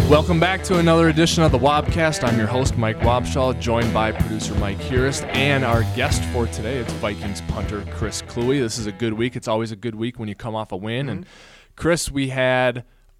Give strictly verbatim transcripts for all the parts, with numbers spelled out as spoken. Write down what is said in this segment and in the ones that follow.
Welcome back to another edition of the Wobcast. I'm your host, Mike Wobschall, joined by producer Mike Hurist, and our guest for today, it's Vikings punter Chris Kluwe. This is a good week. It's always a good week when you come off a win. Mm-hmm. And Chris, we had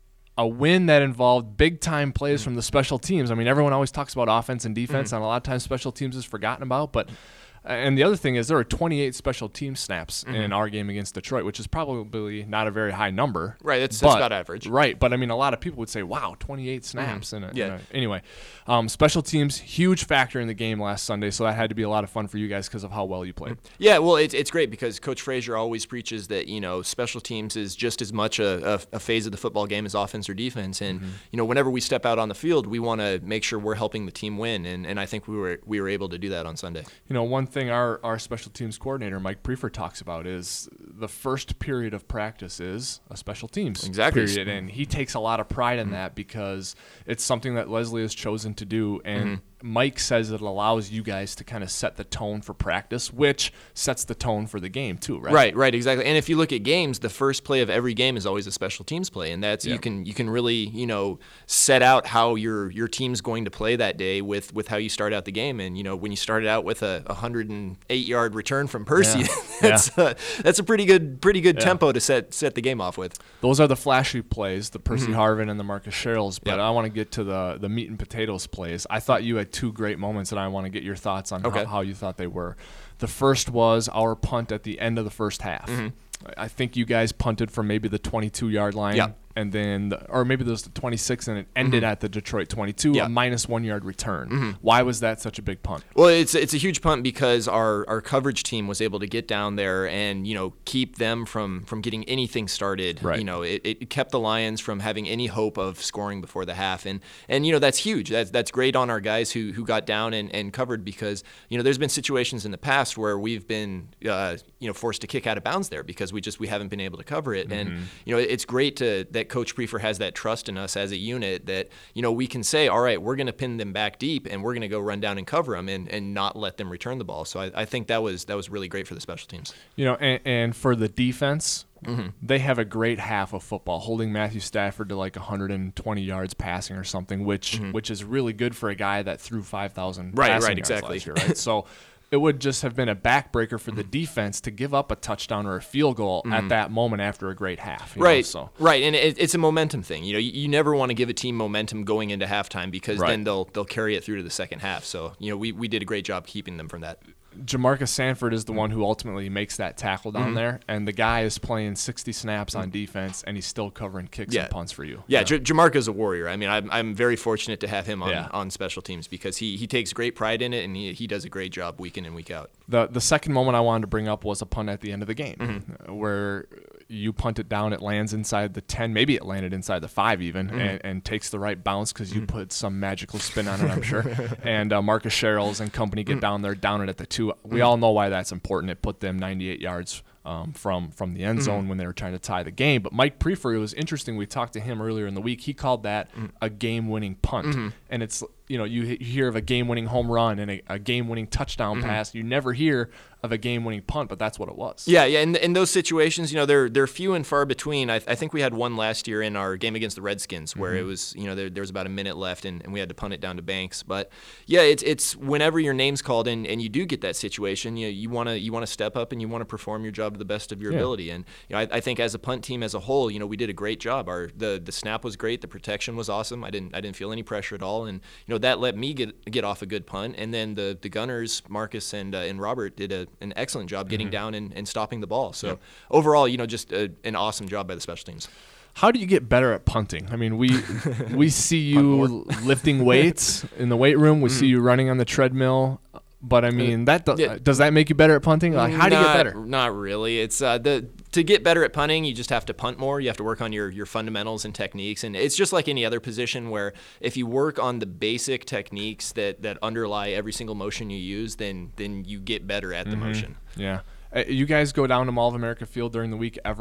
a win that involved big-time plays mm-hmm. from the special teams. I mean, everyone always talks about offense and defense, mm-hmm. and a lot of times special teams is forgotten about, but and the other thing is there were twenty-eight special team snaps mm-hmm. in our game against Detroit, which is probably not a very high number. Right, that's, but, that's about average. Right, but I mean, a lot of people would say, wow, twenty-eight snaps. Mm-hmm. In a, yeah. in a, anyway, um, special teams, huge factor in the game last Sunday, so that had to be a lot of fun for you guys because of how well you played. Yeah, well, it's it's great because Coach Frazier always preaches that, you know, special teams is just as much a, a, a phase of the football game as offense or defense. And, mm-hmm. you know, whenever we step out on the field, we want to make sure we're helping the team win, and, and I think we were we were able to do that on Sunday. You know, one thing our, our special Special teams coordinator Mike Prefer talks about is the first period of practice is a special teams exactly. period, and he takes a lot of pride in mm-hmm. that because it's something that Leslie has chosen to do, and mm-hmm. Mike says it allows you guys to kind of set the tone for practice, which sets the tone for the game too, right? Right, right, exactly. And if you look at games, the first play of every game is always a special teams play, and that's yeah. you can you can really you know set out how your your team's going to play that day with with how you start out the game. And you know when you started out with a one hundred eight yard return from Percy, yeah. that's yeah. A, that's a pretty good pretty good yeah. tempo to set set the game off with. Those are the flashy plays, the Percy mm-hmm. Harvin and the Marcus Sherrills. But yep. I want to get to the the meat and potatoes plays. I thought you had two great moments, and I want to get your thoughts on okay. how, how you thought they were. The first was our punt at the end of the first half. Mm-hmm. I think you guys punted from maybe the twenty-two yard line. Yeah. And then, the, or maybe it was the twenty-six, and it ended mm-hmm. at the Detroit twenty-two, yeah. a minus one yard return. Mm-hmm. Why was that such a big punt? Well, it's it's a huge punt because our, our coverage team was able to get down there and you know keep them from, from getting anything started. Right. You know, it, it kept the Lions from having any hope of scoring before the half, and and you know that's huge. That's that's great on our guys who who got down and, and covered because you know there's been situations in the past where we've been uh, you know forced to kick out of bounds there because we just we haven't been able to cover it, mm-hmm. and you know it's great to that Coach Prefer has that. That trust in us as a unit that you know we can say, all right, we're going to pin them back deep and we're going to go run down and cover them and, and not let them return the ball. So I, I think that was that was really great for the special teams. You know, and, and for the defense, mm-hmm. they have a great half of football, holding Matthew Stafford to like one hundred twenty yards passing or something, which mm-hmm. which is really good for a guy that threw five thousand right, passing right, yards exactly. last year, right? So it would just have been a backbreaker for the defense to give up a touchdown or a field goal mm-hmm. at that moment after a great half. You right, know, so. right, and it, it's a momentum thing. You know, you, you never want to give a team momentum going into halftime because right. then they'll they'll carry it through to the second half. So you know, we, we did a great job keeping them from that. Jamarcus Sanford is the one who ultimately makes that tackle down mm-hmm. there, and the guy is playing sixty snaps on defense, and he's still covering kicks yeah. and punts for you. Yeah, yeah. J- Jamarcus a warrior. I mean, I'm I'm very fortunate to have him on, yeah. on special teams because he, he takes great pride in it, and he he does a great job week in and week out. The the second moment I wanted to bring up was a punt at the end of the game, mm-hmm. where you punt it down, it lands inside the ten, maybe it landed inside the five even, mm-hmm. and, and takes the right bounce because you mm-hmm. put some magical spin on it, I'm sure. And uh, Marcus Sherrills and company get mm-hmm. down there, down it at the two. We mm-hmm. all know why that's important. It put them ninety-eight yards um, from from the end zone mm-hmm. when they were trying to tie the game. But Mike Prefer, it was interesting. We talked to him earlier in the week. He called that mm-hmm. a game-winning punt, mm-hmm. and it's you know you, you hear of a game-winning home run and a, a game-winning touchdown mm-hmm. pass. You never hear of a game-winning punt, but that's what it was. Yeah, yeah. In, in those situations, you know, they're they're few and far between. I, I think we had one last year in our game against the Redskins where mm-hmm. it was, you know, there, there was about a minute left and, and we had to punt it down to Banks. But yeah, it's it's whenever your name's called and, and you do get that situation, you know, you want to you want to step up and you want to perform your job to the best of your yeah. ability. And you know, I, I think as a punt team as a whole, you know, we did a great job. Our the the snap was great, the protection was awesome. I didn't I didn't feel any pressure at all, and you know that let me get get off a good punt. And then the the gunners, Marcus and uh, and Robert, did a, an excellent job getting mm-hmm. down and, and stopping the ball. So yep. overall, you know, just a, an awesome job by the special teams. How do you get better at punting? I mean, we we see you lifting weights in the weight room. We mm-hmm. see you running on the treadmill. But I mean, that do, yeah. does that make you better at punting? Like, how do you not, get better? Not really. It's uh, the to get better at punting, you just have to punt more. You have to work on your your fundamentals and techniques, and it's just like any other position where if you work on the basic techniques that, that underlie every single motion you use, then then you get better at the mm-hmm. motion. Yeah. Uh, you guys go down to Mall of America Field during the week ever?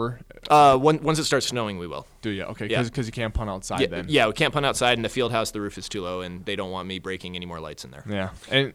Uh, when, once it starts snowing, we will. Do you? Okay, Yeah. because you can't punt outside Yeah, then. yeah, we can't punt outside, and the field house, the roof is too low, and they don't want me breaking any more lights in there. Yeah. And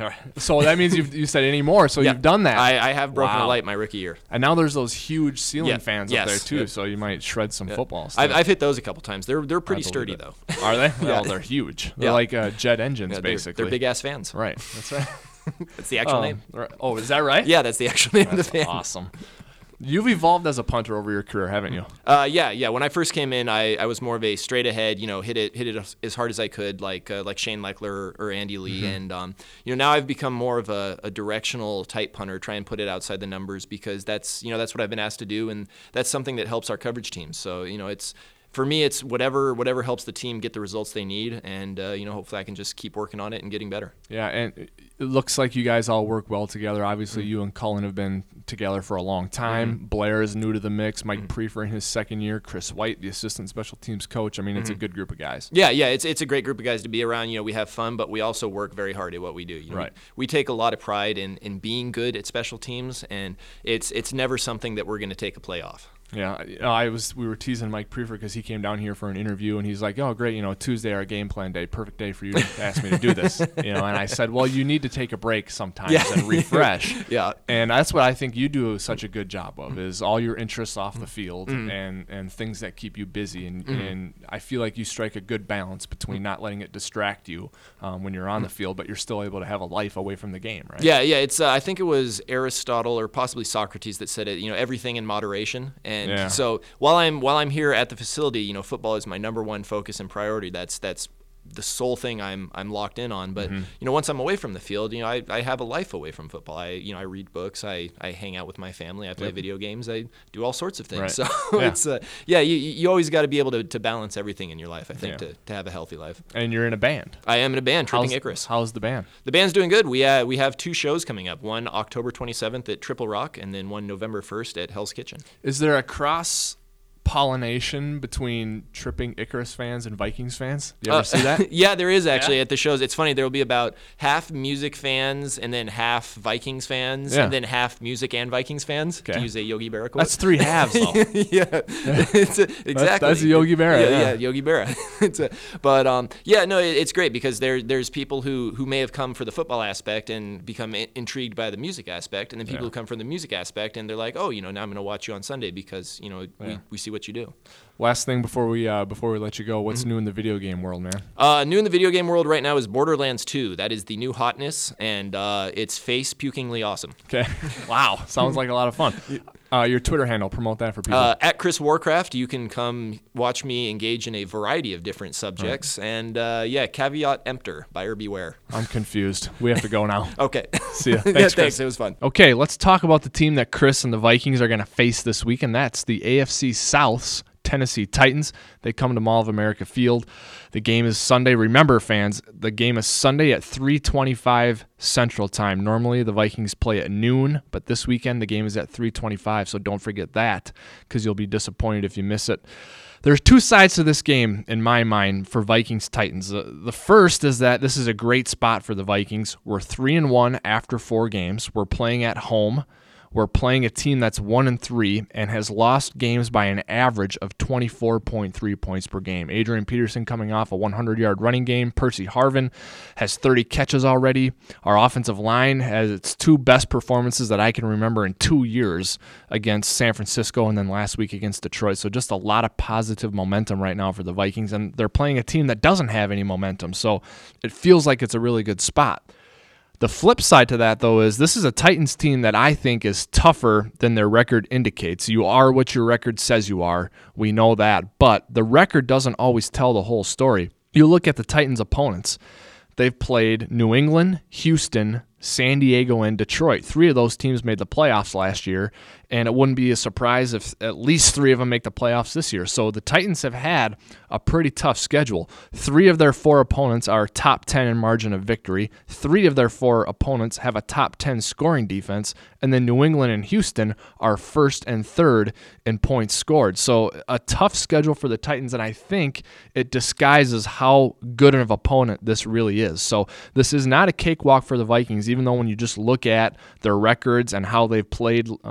so that means you've you said any more, so Yeah. you've done that. I, I have broken Wow. a light my rookie year. And now there's those huge ceiling Yeah. fans Yes. up there too, Yep. so you might shred some Yeah. football. I've, stuff. I've hit those a couple times. They're they're pretty believe sturdy it. though. Are they? Yeah. Oh, they're huge. They're Yeah. like uh, jet engines, Yeah, they're, basically. they're big ass fans. Right. That's right. That's the actual Oh, name. right. Oh, is that right? Yeah, that's the actual name of the That's fan. awesome. You've evolved as a punter over your career, haven't you? Uh, yeah, yeah. When I first came in, I, I was more of a straight ahead, you know, hit it hit it as- as hard as I could, like uh, like Shane Leichler or, or Andy Lee. Mm-hmm. And um, you know, now I've become more of a, a directional type punter, try and put it outside the numbers because that's you know that's what I've been asked to do, and that's something that helps our coverage teams. So you know, it's for me, it's whatever whatever helps the team get the results they need, and uh, you know, hopefully I can just keep working on it and getting better. Yeah, and it looks like you guys all work well together. Obviously, Mm-hmm. you and Cullen have been together for a long time. Mm-hmm. Blair is new to the mix. Mike Mm-hmm. Prefer in his second year. Chris White, the assistant special teams coach. I mean, Mm-hmm. it's a good group of guys. Yeah, yeah, it's it's a great group of guys to be around. You know, we have fun, but we also work very hard at what we do. You know, Right. we, we take a lot of pride in, in being good at special teams, and it's it's never something that we're going to take a play off. Yeah, you know, I was. We were teasing Mike Prefer because he came down here for an interview, and he's like, "Oh, great! You know, Tuesday our game plan day, perfect day for you to ask me to do this." You know, and I said, "Well, you need to take a break sometimes Yeah. and refresh." Yeah. And that's what I think you do such a good job of is all your interests off the field Mm-hmm. and, and things that keep you busy. And, and I feel like you strike a good balance between not letting it distract you um, when you're on the field, but you're still able to have a life away from the game, right? Yeah, yeah. It's uh, I think it was Aristotle or possibly Socrates that said it. You know, everything in moderation. And Yeah. so while I'm while I'm here at the facility, you know, football is my number one focus and priority. That's that's the sole thing I'm I'm locked in on. But Mm-hmm. you know, once I'm away from the field, you know, I, I have a life away from football. I you know I read books. I, I hang out with my family. I play Yep. video games. I do all sorts of things. Right. So Yeah. it's uh, yeah, you you always got to be able to, to balance everything in your life. I think Yeah. to, to have a healthy life. And you're in a band. I am in a band, Tripping How's, Icarus. how's the band? The band's doing good. We uh, we have two shows coming up. One October twenty-seventh at Triple Rock, and then one November first at Hell's Kitchen. Is there a cross pollination between Tripping Icarus fans and Vikings fans? Do you ever Uh, see that? yeah, there is actually Yeah? at the shows. It's funny. There will be about half music fans, and then half Vikings fans, Yeah. and then half music and Vikings fans. Okay. To use a Yogi Berra quote. That's three halves, though. yeah, It's a, exactly. that's a Yogi Berra, Yeah, yeah. yeah, Yogi Berra. it's a, but um, yeah, no, it, it's great because there there's people who who may have come for the football aspect and become I- intrigued by the music aspect, and then people Yeah. who come from the music aspect and they're like, oh, you know, now I'm going to watch you on Sunday because you know Yeah. we, we see what you do. Last thing before we uh, before we let you go, what's Mm-hmm. new in the video game world, man? Uh, new in the video game world right now is Borderlands two. That is the new hotness, and uh, it's face pukingly awesome. Okay. Wow. Sounds like a lot of fun. Uh, your Twitter handle, promote that for people. Uh, at Chris Warcraft, you can come watch me engage in a variety of different subjects, and uh, yeah, caveat emptor, buyer beware. I'm confused. We have to go now. Okay. See ya. Yeah, Thanks, Chris. thanks. It was fun. Okay, let's talk about the team that Chris and the Vikings are going to face this week, and that's the A F C South's Tennessee Titans. They come to Mall of America Field. The game is Sunday. Remember, fans, the game is Sunday at three twenty-five Central Time. Normally, the Vikings play at noon, but this weekend the game is at three twenty-five, so don't forget that because you'll be disappointed if you miss it. There's two sides to this game, in my mind, for Vikings-Titans. The, the first is that this is a great spot for the Vikings. We're three and one after four games. We're playing at home. We're playing a team that's one and three and has lost games by an average of twenty-four point three points per game. Adrian Peterson coming off a hundred-yard running game. Percy Harvin has thirty catches already. Our offensive line has its two best performances that I can remember in two years against San Francisco and then last week against Detroit. So just a lot of positive momentum right now for the Vikings, and they're playing a team that doesn't have any momentum. So it feels like it's a really good spot. The flip side to that, though, is this is a Titans team that I think is tougher than their record indicates. You are what your record says you are. We know that. But the record doesn't always tell the whole story. You look at the Titans' opponents. They've played New England, Houston, San Diego, and Detroit. Three of those teams made the playoffs last year, and it wouldn't be a surprise if at least three of them make the playoffs this year. So the Titans have had a pretty tough schedule. Three of their four opponents are top ten in margin of victory. Three of their four opponents have a top ten scoring defense, and then New England and Houston are first and third in points scored. So a tough schedule for the Titans, and I think it disguises how good of an opponent this really is. So this is not a cakewalk for the Vikings, even though when you just look at their records and how they've played uh, with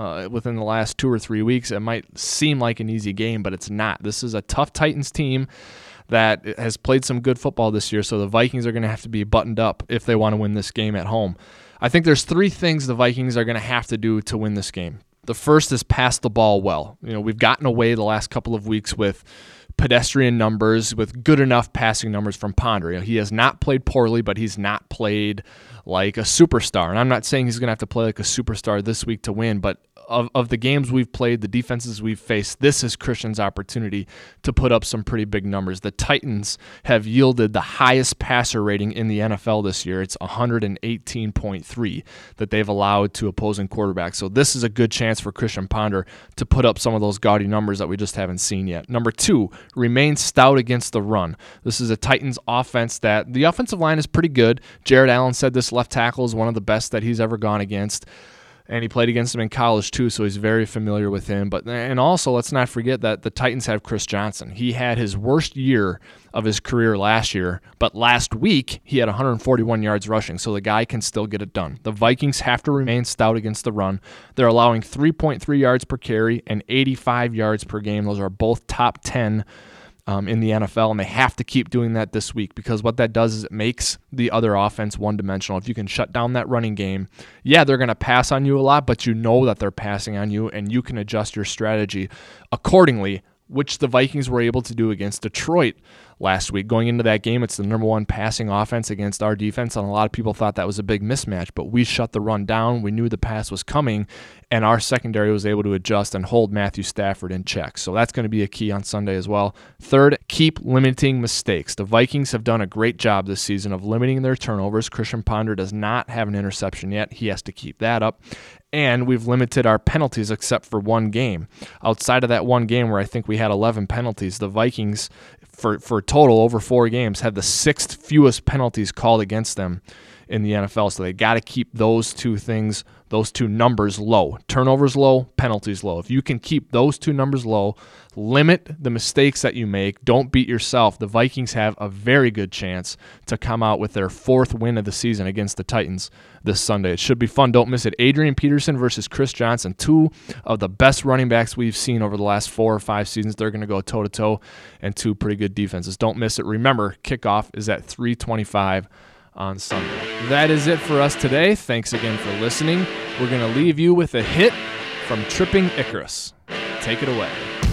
within the last two or three weeks, it might seem like an easy game, but it's not. This is a tough Titans team that has played some good football this year, so the Vikings are going to have to be buttoned up if they want to win this game at home. I think there's three things the Vikings are going to have to do to win this game. The first is pass the ball well. You know, we've gotten away the last couple of weeks with pedestrian numbers, with good enough passing numbers from Ponder. You know, he has not played poorly, but he's not played like a superstar. And I'm not saying he's going to have to play like a superstar this week to win, but of, of the games we've played, the defenses we've faced, this is Christian's opportunity to put up some pretty big numbers. The Titans have yielded the highest passer rating in the N F L this year. It's one eighteen point three that they've allowed to opposing quarterbacks. So this is a good chance for Christian Ponder to put up some of those gaudy numbers that we just haven't seen yet. Number two, remain stout against the run. This is a Titans offense that the offensive line is pretty good. Jared Allen said this left tackle is one of the best that he's ever gone against. And he played against him in college too, so he's very familiar with him. But and also, let's not forget that the Titans have Chris Johnson. He had his worst year of his career last year, but last week he had one forty-one yards rushing, so the guy can still get it done. The Vikings have to remain stout against the run. They're allowing three point three yards per carry and eighty-five yards per game. Those are both top ten Um, in the N F L, and they have to keep doing that this week, because what that does is it makes the other offense one-dimensional. If you can shut down that running game, yeah, they're going to pass on you a lot, but you know that they're passing on you, and you can adjust your strategy accordingly, which the Vikings were able to do against Detroit last week. Going into that game, it's the number one passing offense against our defense, and a lot of people thought that was a big mismatch, but we shut the run down. We knew the pass was coming, and our secondary was able to adjust and hold Matthew Stafford in check. So that's going to be a key on Sunday as well. Third, keep limiting mistakes. The Vikings have done a great job this season of limiting their turnovers. Christian Ponder does not have an interception yet. He has to keep that up. And we've limited our penalties except for one game. Outside of that one game where I think we had eleven penalties, the Vikings, for, for total over four games, had the sixth fewest penalties called against them in the N F L. So they got to keep those two things, those two numbers low. Turnovers low, penalties low. If you can keep those two numbers low, limit the mistakes that you make, don't beat yourself, the Vikings have a very good chance to come out with their fourth win of the season against the Titans this Sunday. It should be fun. Don't miss it. Adrian Peterson versus Chris Johnson, two of the best running backs we've seen over the last four or five seasons. They're going to go toe-to-toe, and two pretty good defenses. Don't miss it. Remember, kickoff is at three twenty-five on Sunday. That is it for us today. Thanks again for listening. We're going to leave you with a hit from Tripping Icarus. Take it away.